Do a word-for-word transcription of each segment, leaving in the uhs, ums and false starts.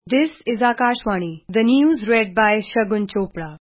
This is Akashvani. The news read by Shagun Chopra.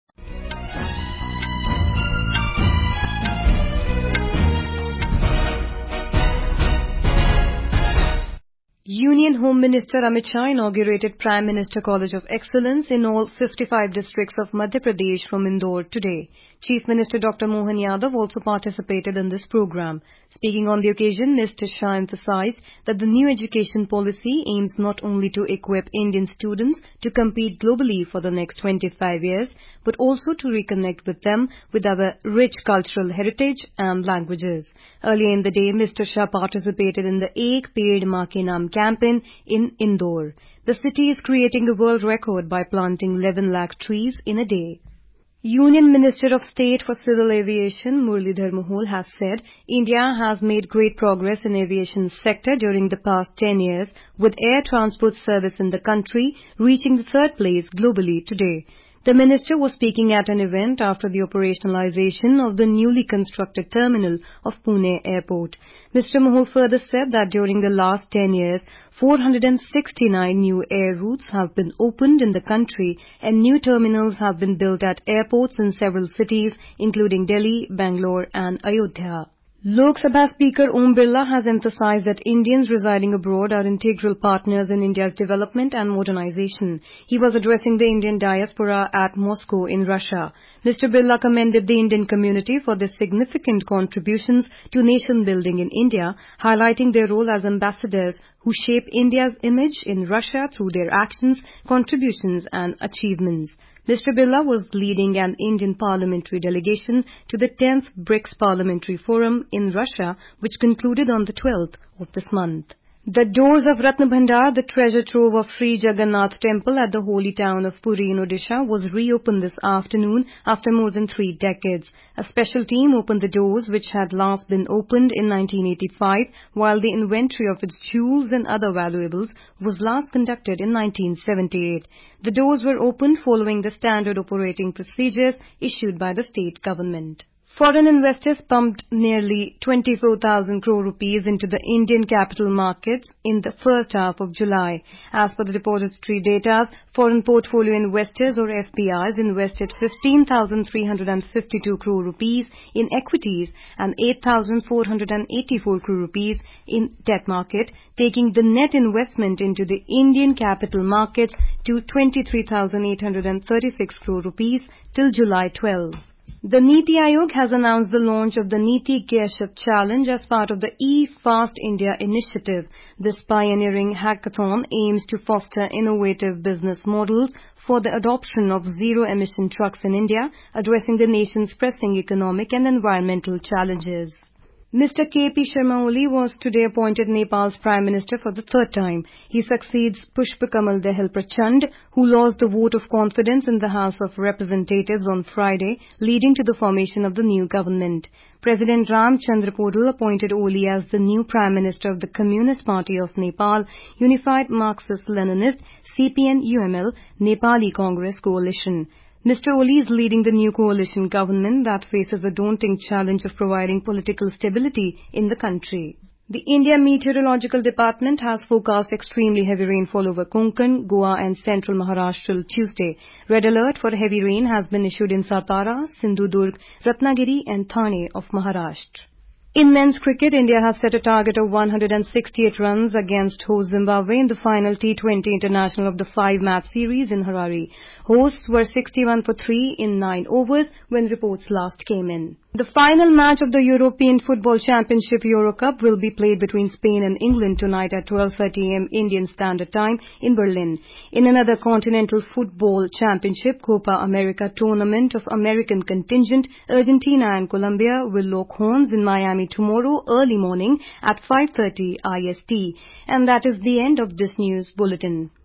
Union Home Minister Amit Shah inaugurated Prime Minister College of Excellence in all fifty-five districts of Madhya Pradesh from Indore today. Chief Minister Doctor Mohan Yadav also participated in this program. Speaking on the occasion, Mister Shah emphasized that the new education policy aims not only to equip Indian students to compete globally for the next twenty-five years, but also to reconnect with them with our rich cultural heritage and languages. Earlier in the day, Mister Shah participated in the Ek Ped Maa Ke Naam campaign in Indore. The city is creating a world record by planting eleven lakh trees in a day. Union Minister of State for Civil Aviation Muralidhar Mohol has said India has made great progress in aviation sector during the past ten years, with air transport service in the country reaching the third place globally today. The minister was speaking at an event after the operationalization of the newly constructed terminal of Pune Airport. Mister Mohol further said that during the last ten years, four hundred sixty-nine new air routes have been opened in the country and new terminals have been built at airports in several cities including Delhi, Bangalore and Ayodhya. Lok Sabha Speaker Om Birla has emphasized that Indians residing abroad are integral partners in India's development and modernization. He was addressing the Indian diaspora at Moscow in Russia. Mister Birla commended the Indian community for their significant contributions to nation building in India, highlighting their role as ambassadors who shape India's image in Russia through their actions, contributions and achievements. Mister Birla was leading an Indian parliamentary delegation to the tenth BRICS Parliamentary Forum in Russia, which concluded on the twelfth of this month. The doors of Ratna Bhandar, the treasure trove of Sri Jagannath Temple at the holy town of Puri in Odisha, was reopened this afternoon after more than three decades. A special team opened the doors, which had last been opened in nineteen eighty-five, while the inventory of its jewels and other valuables was last conducted in nineteen seventy-eight. The doors were opened following the standard operating procedures issued by the state government. Foreign investors pumped nearly twenty-four thousand crore rupees into the Indian capital markets in the first half of July. As per the depository data, foreign portfolio investors or F P Is invested fifteen thousand three hundred fifty-two crore rupees in equities and eight thousand four hundred eighty-four crore rupees in debt market, taking the net investment into the Indian capital markets to twenty-three thousand eight hundred thirty-six crore rupees till July twelfth. The Niti Aayog has announced the launch of the Niti Gearship Challenge as part of the E-Fast India initiative. This pioneering hackathon aims to foster innovative business models for the adoption of zero-emission trucks in India, addressing the nation's pressing economic and environmental challenges. Mister K P Sharma Oli was today appointed Nepal's Prime Minister for the third time. He succeeds Pushpakamal Dahal Prachand, who lost the vote of confidence in the House of Representatives on Friday, leading to the formation of the new government. President Ramchandra Podal appointed Oli as the new Prime Minister of the Communist Party of Nepal, Unified Marxist-Leninist C P N U M L Nepali Congress Coalition. Mister Oli is leading the new coalition government that faces the daunting challenge of providing political stability in the country. The India Meteorological Department has forecast extremely heavy rainfall over Konkan, Goa and central Maharashtra till Tuesday. Red alert for heavy rain has been issued in Satara, Sindhudurg, Ratnagiri and Thane of Maharashtra. In men's cricket, India has set a target of one hundred sixty-eight runs against host Zimbabwe in the final T twenty international of the five-match series in Harare. Hosts were sixty-one for three in nine overs when reports last came in. The final match of the European Football Championship Eurocup will be played between Spain and England tonight at twelve thirty a m Indian Standard Time in Berlin. In another Continental Football Championship Copa America tournament of American contingent, Argentina and Colombia will lock horns in Miami tomorrow early morning at five thirty I S T. And that is the end of this news bulletin.